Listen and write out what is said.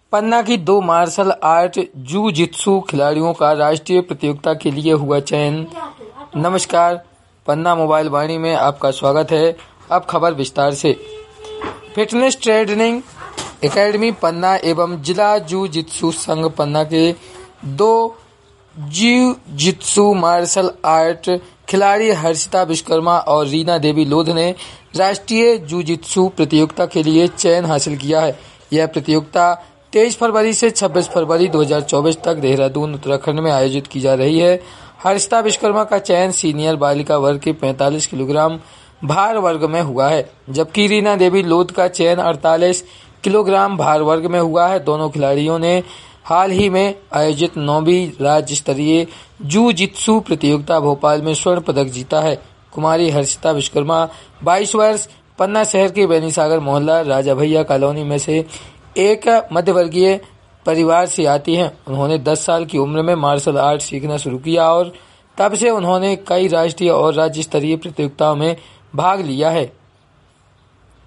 पन्ना की 2 martial art जू-जित्सु खिलाड़ियों का राष्ट्रीय प्रतियोगिता के लिए हुआ चयन। नमस्कार, पन्ना मोबाइल वाणी में आपका स्वागत है। अब खबर विस्तार से। फिटनेस ट्रेनिंग एकेडमी पन्ना एवं जिला जू-जित्सु संघ पन्ना के 2 जू-जित्सु मार्शल आर्ट खिलाड़ी हर्षिता विश्वकर्मा और रीना देवी लोध ने राष्ट्रीय जू-जित्सु प्रतियोगिता के लिए चयन हासिल किया है। यह प्रतियोगिता 23 फरवरी से 26 फरवरी 2024 तक देहरादून उत्तराखंड में आयोजित की जा रही है। हर्षिता विश्वकर्मा का चयन सीनियर बालिका वर्ग के 45 किलोग्राम भार वर्ग में हुआ है, जबकि रीना देवी लोध का चयन 48 किलोग्राम भार वर्ग में हुआ है। दोनों खिलाड़ियों ने हाल ही में आयोजित 9वीं राज्य स्तरीय जू-जित्सु प्रतियोगिता भोपाल में स्वर्ण पदक जीता है। कुमारी हर्षिता विश्वकर्मा 22 वर्ष, पन्ना शहर के बेनीसागर मोहल्ला राजा भैया कॉलोनी में से एक मध्यवर्गीय परिवार से आती हैं। उन्होंने 10 साल की उम्र में मार्शल आर्ट सीखना शुरू किया और तब से उन्होंने कई राष्ट्रीय और राज्य स्तरीय प्रतियोगिताओं में भाग लिया है।